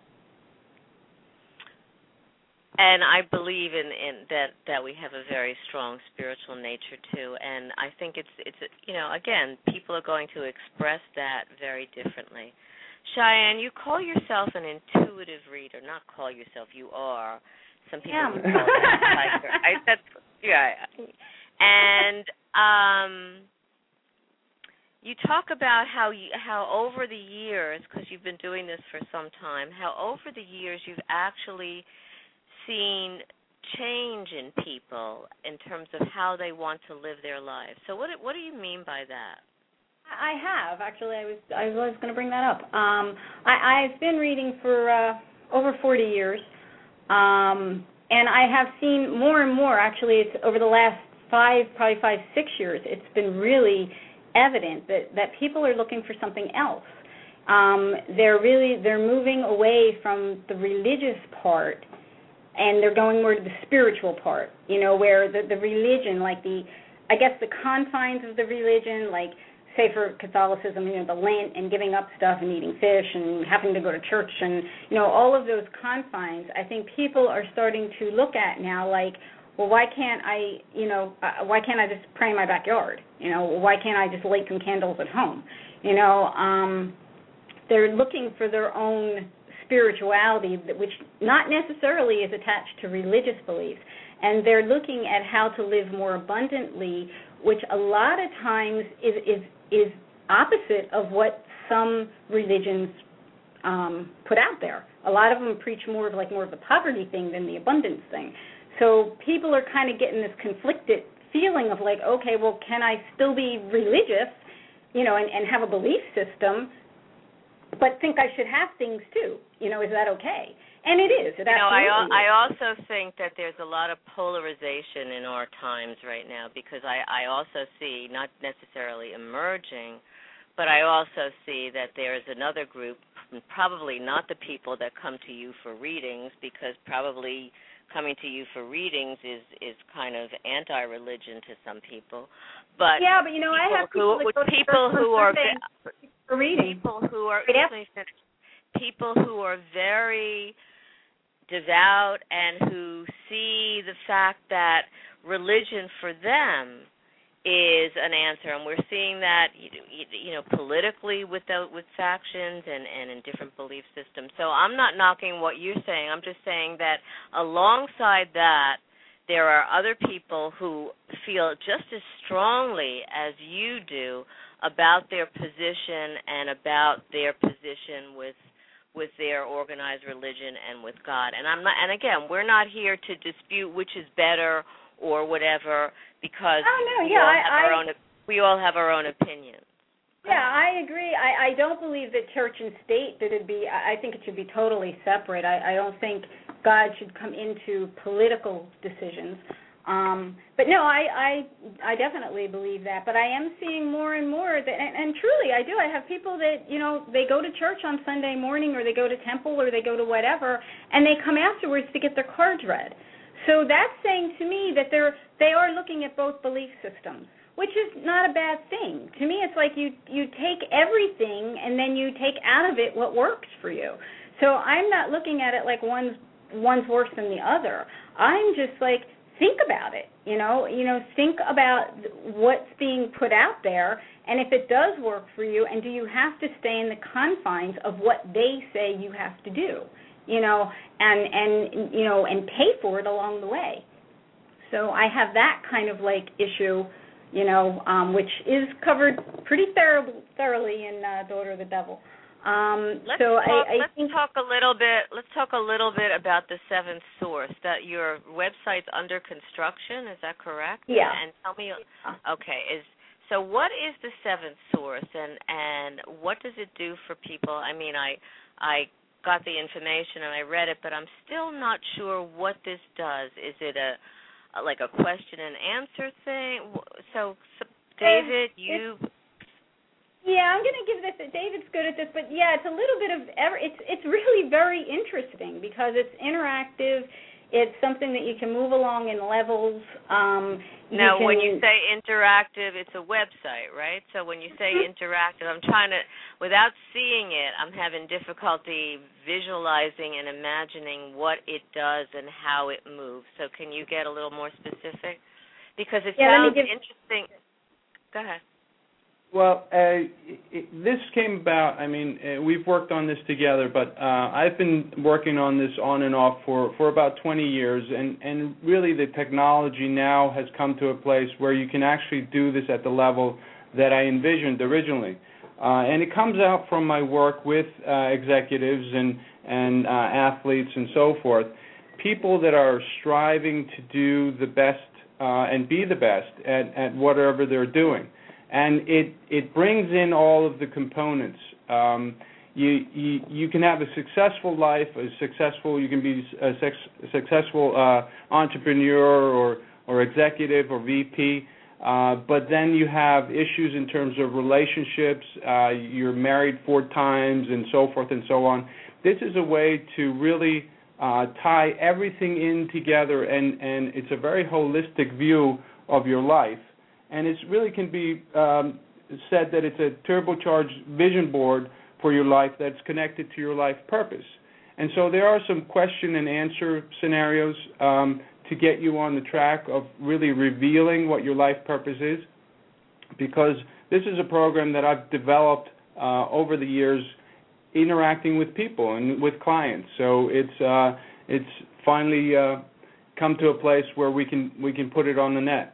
And I believe in, in that, that we have a very strong spiritual nature too. And I think it's it's you know again, people are going to express that very differently. Cheyenne, you call yourself an intuitive reader. Not call yourself, you are. Some people yeah. would call that psychic. I said yeah. And um, you talk about how you, how over the years, because you've been doing this for some time, how over the years you've actually seen change in people in terms of how they want to live their lives. So what what do you mean by that? I have actually. I was I was going to bring that up. Um, I, I've been reading for uh, over forty years, um, and I have seen more and more. Actually, it's over the last five, probably five, six years. It's been really evident that that people are looking for something else. Um, they're really they're moving away from the religious part, and they're going more to the spiritual part, you know, where the, the religion, like the, I guess the confines of the religion, like, say for Catholicism, you know, the Lent and giving up stuff and eating fish and having to go to church and, you know, all of those confines, I think people are starting to look at now like, well, why can't I, you know, uh, why can't I just pray in my backyard? You know, why can't I just light some candles at home? You know, um, they're looking for their own spirituality, which not necessarily is attached to religious beliefs, and they're looking at how to live more abundantly, which a lot of times is is, is opposite of what some religions um, put out there. A lot of them preach more of like more of the poverty thing than the abundance thing. So people are kind of getting this conflicted feeling of like, okay, well, can I still be religious, you know, and, and have a belief system, but think I should have things too? You know, is that okay? And it is. It you know, I, is. I also think that there's a lot of polarization in our times right now, because I, I also see, not necessarily emerging, but I also see that there is another group, probably not the people that come to you for readings, because probably coming to you for readings is is kind of anti-religion to some people. But yeah, but you know, I have people who, that go to people who are for reading. People who are people who are very devout and who see the fact that religion for them is an answer, and we're seeing that, you know, politically with the, with factions and, and in different belief systems. So I'm not knocking what you're saying. I'm just saying that alongside that, there are other people who feel just as strongly as you do about their position and about their position with with their organized religion and with God. And I'm not. And again, we're not here to dispute which is better or whatever, because oh, no, we, yeah, all I, have I, our own, we all have our own opinions. Yeah, I agree. I, I don't believe that church and state, that it'd be, I think it should be totally separate. I, I don't think God should come into political decisions. Um, but no, I, I I definitely believe that. But I am seeing more and more that, and, and truly I do. I have people that, you know, they go to church on Sunday morning, or they go to temple, or they go to whatever, and they come afterwards to get their cards read. So that's saying to me that they're they are looking at both belief systems, which is not a bad thing. To me, it's like you you take everything and then you take out of it what works for you. So I'm not looking at it like one's one's worse than the other. I'm just like, think about it, you know, you know, think about what's being put out there, and if it does work for you, and do you have to stay in the confines of what they say you have to do, you know, and, and you know, and pay for it along the way. So I have that kind of, like, issue, you know, um, which is covered pretty thor- thoroughly in uh, Daughter of the Devil. Um, let's so talk, I, I let's think talk a little bit. Let's talk a little bit about the seventh source. That your website's under construction. Is that correct? Yeah. And tell me. Okay. Is so. What is the seventh source, and and what does it do for people? I mean, I I got the information and I read it, but I'm still not sure what this does. Is it a, a like a question and answer thing? So, so David, you. Yeah, I'm going to give this. David's good at this, but yeah, it's a little bit of. It's it's really very interesting because it's interactive. It's something that you can move along in levels. Um, now, you can, when you say interactive, it's a website, right? So when you say interactive, I'm trying to, without seeing it, I'm having difficulty visualizing and imagining what it does and how it moves. So can you get a little more specific? Because it yeah, sounds give, interesting. Go ahead. Well, uh, it, this came about, I mean, uh, we've worked on this together, but uh, I've been working on this on and off for, for about twenty years, and, and really the technology now has come to a place where you can actually do this at the level that I envisioned originally. Uh, and it comes out from my work with uh, executives and, and uh, athletes and so forth, people that are striving to do the best uh, and be the best at, at whatever they're doing. And it, it brings in all of the components. Um, you, you you can have a successful life, a successful you can be a sex, successful uh, entrepreneur or or executive or V P, uh, but then you have issues in terms of relationships. Uh, you're married four times and so forth and so on. This is a way to really uh, tie everything in together, and, and it's a very holistic view of your life. And it really can be um, said that it's a turbocharged vision board for your life that's connected to your life purpose. And so there are some question and answer scenarios um, to get you on the track of really revealing what your life purpose is, because this is a program that I've developed uh, over the years interacting with people and with clients. So it's uh, it's finally uh, come to a place where we can we can put it on the net.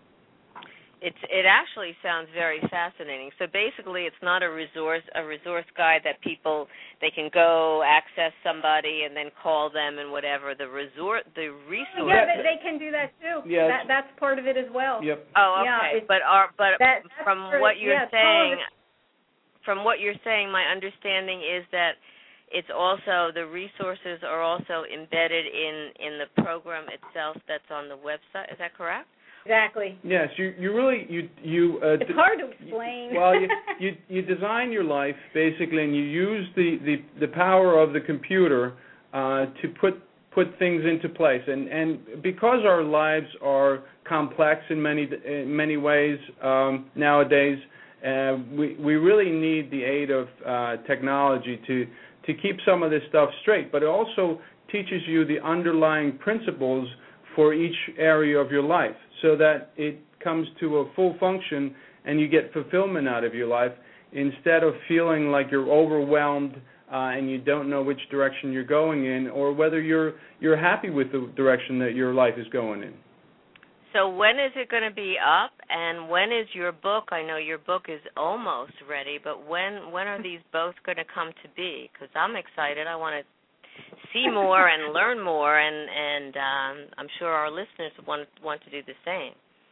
It's, it actually sounds very fascinating. So basically, it's not a resource a resource guide that people, they can go access somebody and then call them and whatever. The resort the resource. Yeah, they, they can do that too. Yeah, that, that's part of it as well. Yep. Oh, okay. Yeah, but are but that, from for, what you're yeah, saying, from what you're saying, my understanding is that it's also, the resources are also embedded in in the program itself that's on the website. Is that correct? Exactly. Yes, you you really you you. Uh, it's hard to explain. You, well, you, you you design your life basically, and you use the, the, the power of the computer uh, to put put things into place. And, and because our lives are complex in many in many ways um, nowadays, uh, we we really need the aid of uh, technology to to keep some of this stuff straight. But it also teaches you the underlying principles for each area of your life, so that it comes to a full function and you get fulfillment out of your life, instead of feeling like you're overwhelmed uh, and you don't know which direction you're going in, or whether you're you're happy with the direction that your life is going in. So when is it going to be up, and when is your book? I know your book is almost ready, but when when are these both going to come to be? Because I'm excited. I want to see more and learn more, and and um, I'm sure our listeners want want to do the same.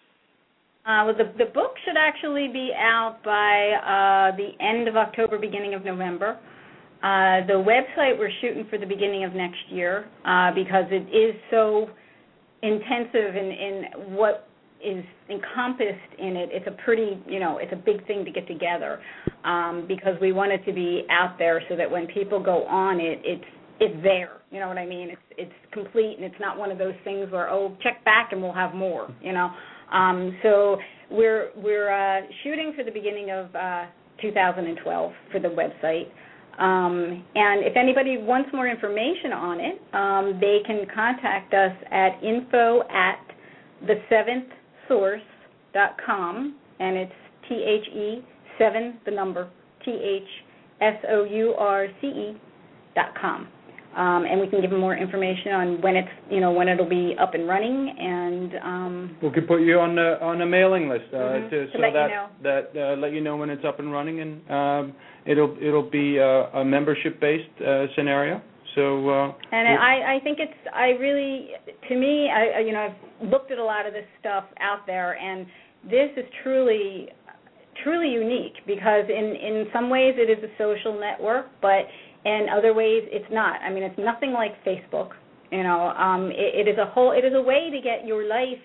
Uh, well, the the book should actually be out by uh, the end of October, beginning of November. Uh, the website we're shooting for the beginning of next year uh, because it is so intensive in, in what is encompassed in it. It's a pretty, you know, it's a big thing to get together um, because we want it to be out there so that when people go on it, it's it's there. You know what I mean? It's it's complete, and it's not one of those things where, oh, check back and we'll have more. You know, um, so we're we're uh, shooting for the beginning of uh, two thousand twelve for the website. Um, and if anybody wants more information on it, um, they can contact us at info at the seventh source dot com, and it's T H E seven, the number, T H S O U R C E dot com. Um, and we can give them more information on when it's, you know, when it'll be up and running, and um, we can put you on the on a mailing list uh, mm-hmm, to, to so let that you know. that uh, let you know when it's up and running, and um, it'll it'll be a, a membership based uh, scenario. So uh, and we'll, I, I think it's I really to me I you know I've looked at a lot of this stuff out there, and this is truly truly unique because in in some ways it is a social network, but in other ways, it's not. I mean, it's nothing like Facebook. You know, um, it, it is a whole. It is a way to get your life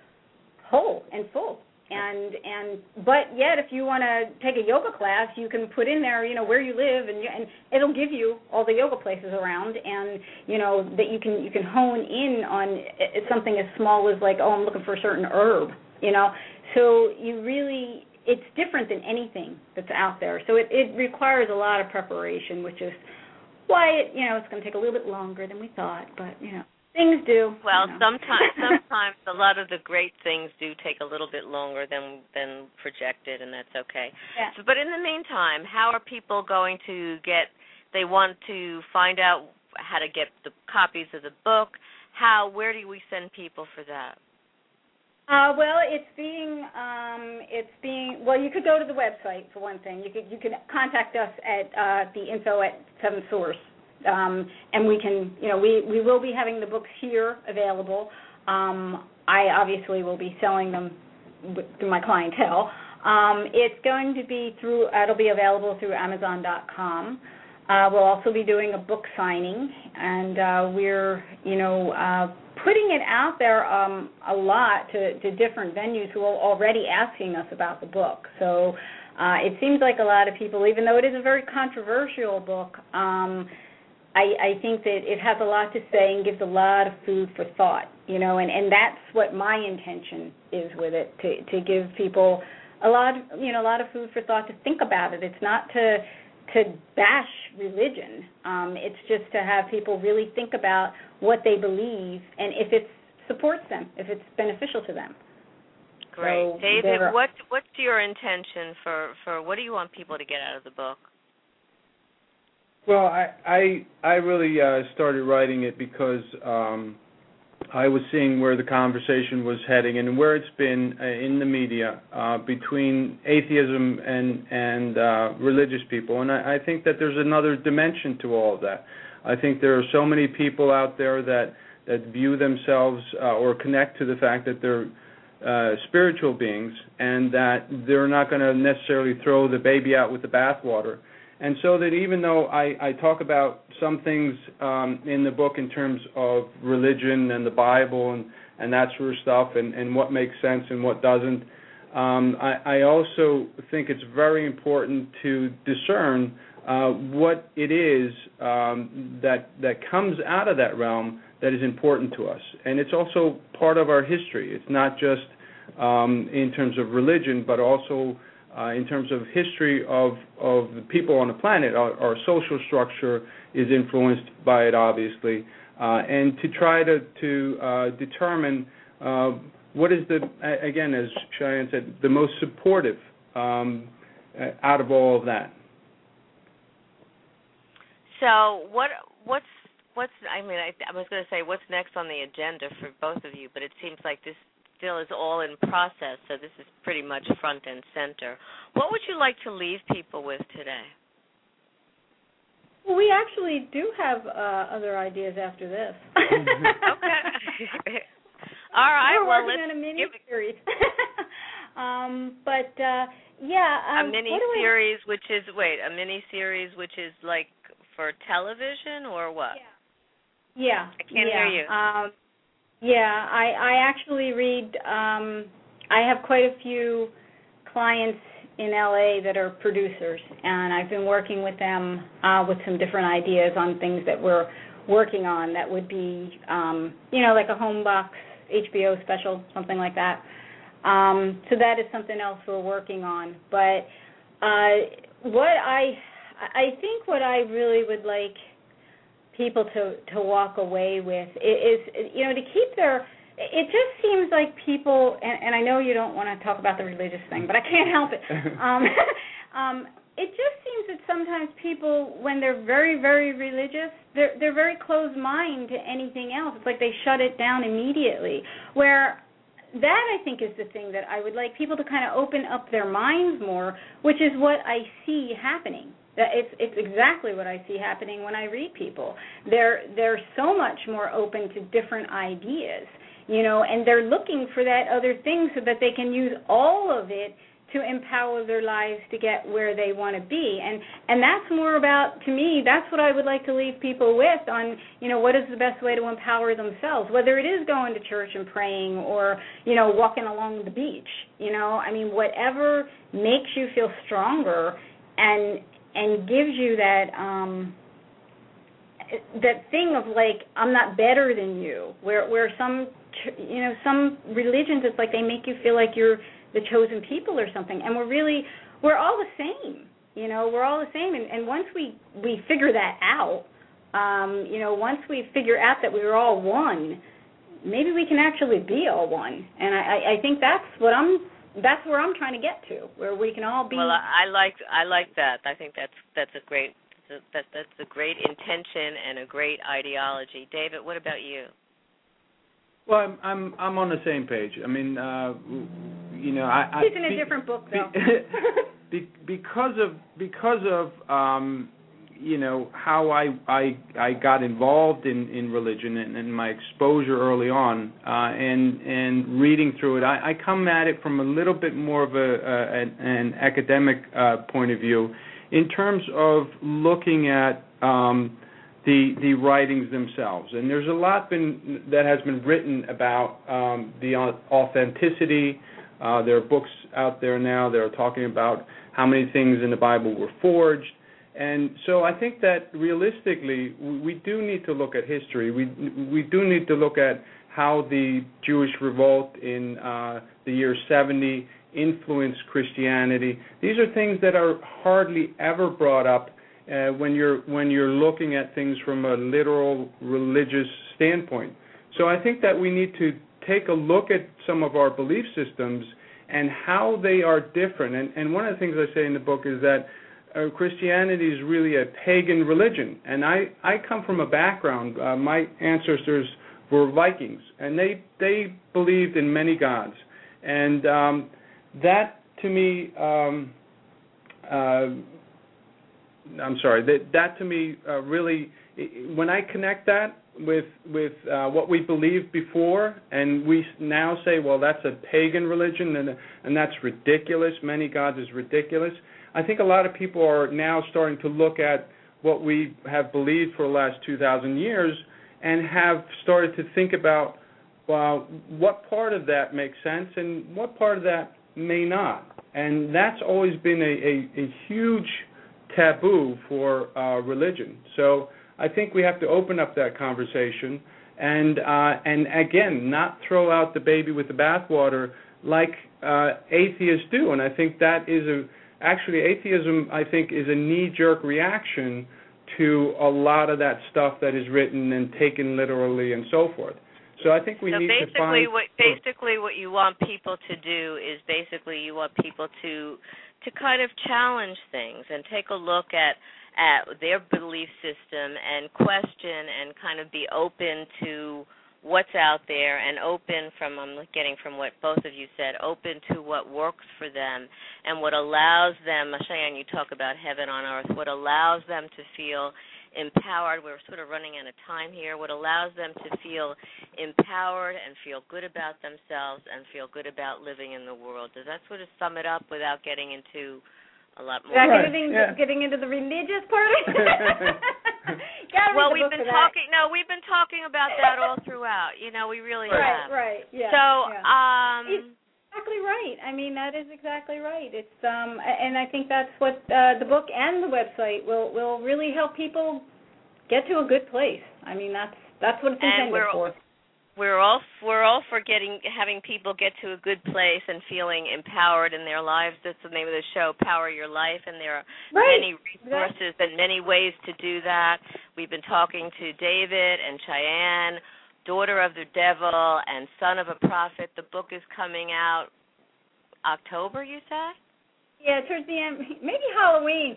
whole and full. And and but yet, if you want to take a yoga class, you can put in there, you know, where you live, and you, and it'll give you all the yoga places around, and you know that you can you can hone in on something as small as like, oh, I'm looking for a certain herb. You know, so you really. It's different than anything that's out there. So it, it requires a lot of preparation, which is why it, you know, it's going to take a little bit longer than we thought. But, you know, things do. Well, you know. sometimes sometimes a lot of the great things do take a little bit longer than than projected, and that's okay. Yeah. So, but in the meantime, how are people going to get, they want to find out how to get the copies of the book. How, where do we send people for that? Uh, well, it's being, um, it's being. Well, you could go to the website for one thing. You could, you could contact us at uh, the info at Seventh Source, um, and we can, you know, we, we will be having the books here available. Um, I obviously will be selling them through my clientele. Um, it's going to be through. It'll be available through Amazon dot com. Uh, we'll also be doing a book signing, and uh, we're, you know. Uh, putting it out there um, a lot to, to different venues who are already asking us about the book. So uh, it seems like a lot of people, even though it is a very controversial book, um, I, I think that it has a lot to say and gives a lot of food for thought, you know, and, and that's what my intention is with it, to, to give people a lot, of, you know, a lot of food for thought to think about it. It's not to to bash religion. Um, it's just to have people really think about what they believe and if it supports them, if it's beneficial to them. Great. So David, what what's your intention for, for what do you want people to get out of the book? Well, I I, I really uh, started writing it because um, I was seeing where the conversation was heading and where it's been uh, in the media uh, between atheism and and uh, religious people, and I, I think that there's another dimension to all of that. I think there are so many people out there that that view themselves uh, or connect to the fact that they're uh, spiritual beings, and that they're not going to necessarily throw the baby out with the bathwater. And so that even though I, I talk about some things um, in the book in terms of religion and the Bible and, and that sort of stuff and, and what makes sense and what doesn't, um, I, I also think it's very important to discern uh, what it is um, that that comes out of that realm that is important to us. And it's also part of our history. It's not just um, in terms of religion, but also uh, in terms of history of, of the people on the planet. Our, our social structure is influenced by it, obviously. Uh, and to try to, to uh, determine uh, what is the, again, as Cheyenne said, the most supportive um, out of all of that. So what what's what's I mean I, I was going to say what's next on the agenda for both of you, but it seems like this still is all in process, so this is pretty much front and center. What would you like to leave people with today? Well, we actually do have uh, other ideas after this. Okay. All right. We're well, working let's on a mini give series. um, but uh, yeah, um, a mini series, which is wait, a mini series, which is like for television or what? Yeah. Yeah. I can't yeah. hear you. Um, yeah, I I actually read. Um, I have quite a few clients in L A that are producers, and I've been working with them uh, with some different ideas on things that we're working on that would be, um, you know, like a home box H B O special, something like that. Um, so that is something else we're working on. But uh, what I, I think what I really would like people to, to walk away with is, you know, to keep their, it just seems like people, and, and I know you don't want to talk about the religious thing, but I can't help it. Um, um, it just seems that sometimes people, when they're very, very religious, they're they're very closed-minded to anything else. It's like they shut it down immediately. Where that, I think, is the thing that I would like people to kind of open up their minds more, which is what I see happening. That it's it's exactly what I see happening when I read people. They're they're so much more open to different ideas, you know, and they're looking for that other thing so that they can use all of it to empower their lives to get where they want to be. And and that's more about, to me, that's what I would like to leave people with on, you know, what is the best way to empower themselves, whether it is going to church and praying or, you know, walking along the beach, you know. I mean, whatever makes you feel stronger and and gives you that um, that thing of, like, I'm not better than you, where, where some, you know, some religions, it's like they make you feel like you're the chosen people or something, and we're really, we're all the same, you know, we're all the same, and, and once we, we figure that out, um, you know, once we figure out that we're all one, maybe we can actually be all one, and I, I think that's what I'm, that's where I'm trying to get to, where we can all be. Well, I, I like, I like that. I think that's, that's a great, that, that's a great intention and a great ideology. David, what about you? Well, I'm I'm, I'm on the same page. I mean, uh, you know, I. He's in I, a different book, though. Be, because of because of um, you know how I I I got involved in, in religion and, and my exposure early on, uh, and and reading through it, I, I come at it from a little bit more of a, a an, an academic uh, point of view, in terms of looking at. Um, The, the writings themselves, and there's a lot been that has been written about um, the authenticity. Uh, there are books out there now that are talking about how many things in the Bible were forged, and so I think that realistically we, we do need to look at history. We we do need to look at how the Jewish revolt in uh, the year seventy influenced Christianity. These are things that are hardly ever brought up Uh, when you're when you're looking at things from a literal religious standpoint. So I think that we need to take a look at some of our belief systems and how they are different. And, and one of the things I say in the book is that uh, Christianity is really a pagan religion. And I, I come from a background, uh, my ancestors were Vikings, and they, they believed in many gods. And um, that, to me, um, uh, I'm sorry, that, that to me uh, really, when I connect that with with uh, what we believed before, and we now say, well, that's a pagan religion, and and that's ridiculous, many gods is ridiculous, I think a lot of people are now starting to look at what we have believed for the last two thousand years and have started to think about, well, what part of that makes sense and what part of that may not. And that's always been a, a, a huge taboo for uh, religion. So I think we have to open up that conversation and uh, and again, not throw out the baby with the bathwater like uh, atheists do. And I think that is a actually atheism, I think, is a knee-jerk reaction to a lot of that stuff that is written and taken literally and so forth. So I think we so need basically to find. What, basically, what you want people to do is basically you want people to to kind of challenge things and take a look at at their belief system and question and kind of be open to what's out there and open from, I'm getting from what both of you said, open to what works for them and what allows them, Cheyenne, you talk about heaven on earth, what allows them to feel empowered. We're sort of running out of time here. What allows them to feel empowered and feel good about themselves and feel good about living in the world. Does that sort of sum it up without getting into a lot more? Right, getting, yeah. getting into the religious part of it? Well, we've been talking. No, we've been talking about that all throughout. You know, we really right, have. Right, right, yeah. So, yeah. um, exactly right. I mean, that is exactly right. It's um, and I think that's what uh, the book and the website will will really help people get to a good place. I mean, that's that's what it's intended and we're, for. We're all we're all for getting having people get to a good place and feeling empowered in their lives. That's the name of the show, Power Your Life, and there are right. many resources and many ways to do that. We've been talking to David and Cheyenne, daughter of the devil and son of a prophet. The book is coming out October, you said? Yeah, towards the end, maybe Halloween.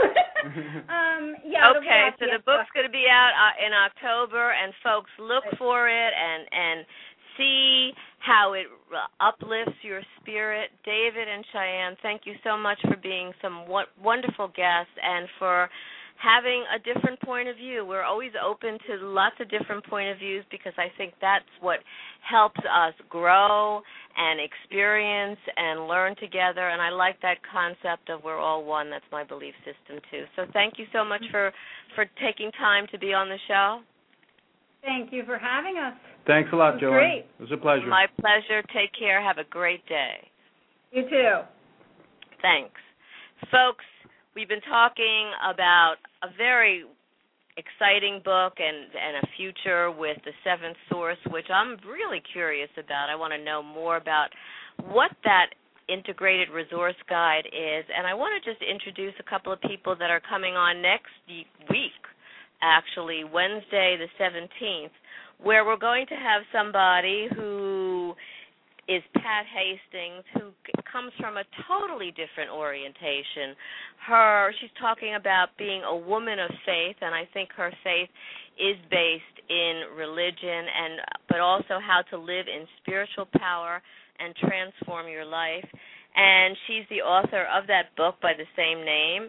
um, yeah. Okay, so the book's going to be out uh, in October, and folks look for it and and see how it uplifts your spirit. David and Cheyenne, thank you so much for being some w- wonderful guests and for having a different point of view. We're always open to lots of different point of views because I think that's what helps us grow and experience and learn together, and I like that concept of we're all one. That's my belief system, too. So thank you so much for, for taking time to be on the show. Thank you for having us. Thanks a lot, Joanne. Great. It was a pleasure. My pleasure. Take care. Have a great day. You too. Thanks. Folks, we've been talking about a very exciting book and, and a future with the Seventh Source, which I'm really curious about. I want to know more about what that integrated resource guide is, and I want to just introduce a couple of people that are coming on next week, actually, Wednesday the seventeenth, where we're going to have somebody who is Pat Hastings, who comes from a totally different orientation. Her, she's talking about being a woman of faith, and I think her faith is based in religion, and but also how to live in spiritual power and transform your life. And she's the author of that book by the same name,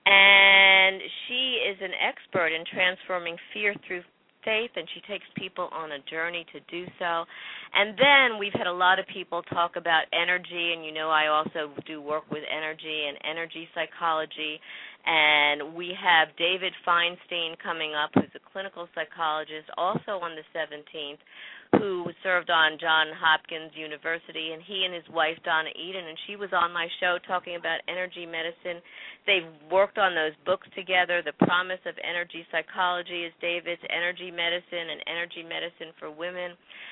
and she is an expert in transforming fear through faith, and she takes people on a journey to do so. And then we've had a lot of people talk about energy, and you know I also do work with energy and energy psychology. And we have David Feinstein coming up, who's a clinical psychologist, also on the seventeenth, who served on Johns Hopkins University, and he and his wife, Donna Eden, and she was on my show talking about energy medicine. They've worked on those books together. The Promise of Energy Psychology is David's, Energy Medicine and Energy Medicine for Women.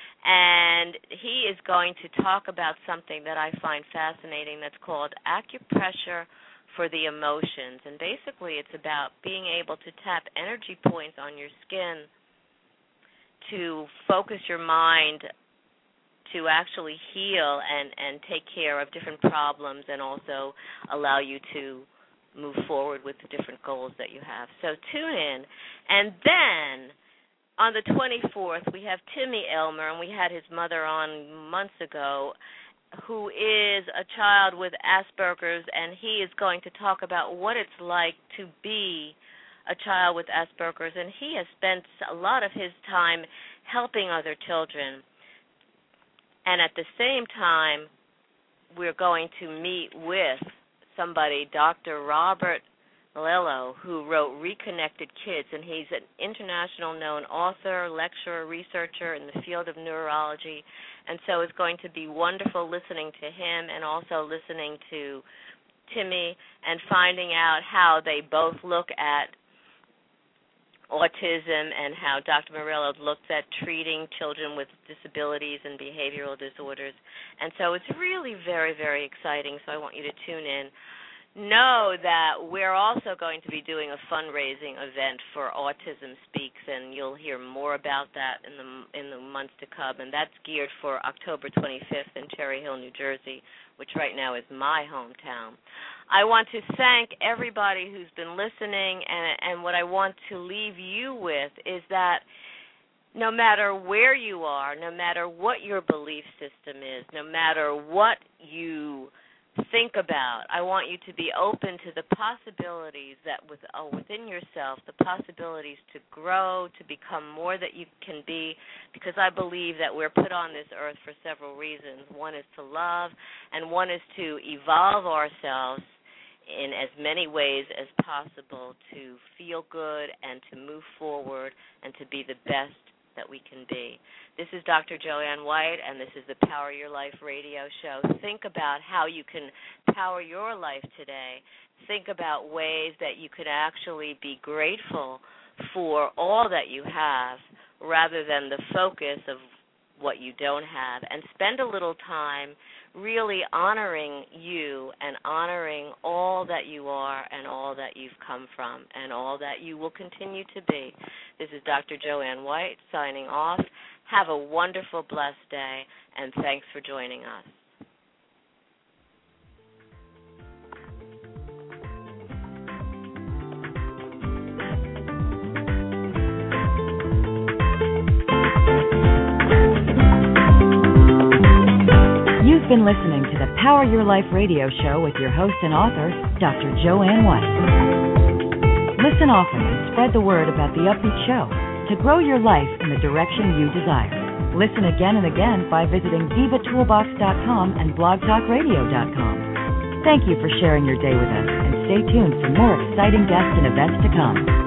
And he is going to talk about something that I find fascinating that's called acupressure for the emotions. And basically it's about being able to tap energy points on your skin to focus your mind to actually heal and, and take care of different problems and also allow you to move forward with the different goals that you have. So tune in. And then on the twenty-fourth, we have Timmy Elmer, and we had his mother on months ago, who is a child with Asperger's, and he is going to talk about what it's like to be a child with Asperger's, and he has spent a lot of his time helping other children. And at the same time, we're going to meet with somebody, Doctor Robert Melillo, who wrote Reconnected Kids, and he's an international known author, lecturer, researcher in the field of neurology, and so it's going to be wonderful listening to him and also listening to Timmy and finding out how they both look at autism and how Doctor Murillo looked at treating children with disabilities and behavioral disorders. And so it's really very, very exciting, so I want you to tune in. Know that we're also going to be doing a fundraising event for Autism Speaks, and you'll hear more about that in the in the months to come. And that's geared for October twenty-fifth in Cherry Hill, New Jersey, which right now is my hometown. I want to thank everybody who's been listening, and, and what I want to leave you with is that no matter where you are, no matter what your belief system is, no matter what you think about, I want you to be open to the possibilities that with, uh, within yourself, the possibilities to grow, to become more that you can be, because I believe that we're put on this earth for several reasons. One is to love, and one is to evolve ourselves in as many ways as possible to feel good and to move forward and to be the best that we can be. This is Doctor Joanne White, and this is the Power Your Life radio show. Think about how you can power your life today. Think about ways that you could actually be grateful for all that you have rather than the focus of what you don't have, and spend a little time really honoring you and honoring all that you are and all that you've come from and all that you will continue to be. This is Doctor Joanne White signing off. Have a wonderful, blessed day, and thanks for joining us. You've been listening to the Power Your Life radio show with your host and author, Doctor Joanne White. Listen often and spread the word about the Upbeat Show to grow your life in the direction you desire. Listen again and again by visiting diva toolbox dot com and blog talk radio dot com. Thank you for sharing your day with us, and stay tuned for more exciting guests and events to come.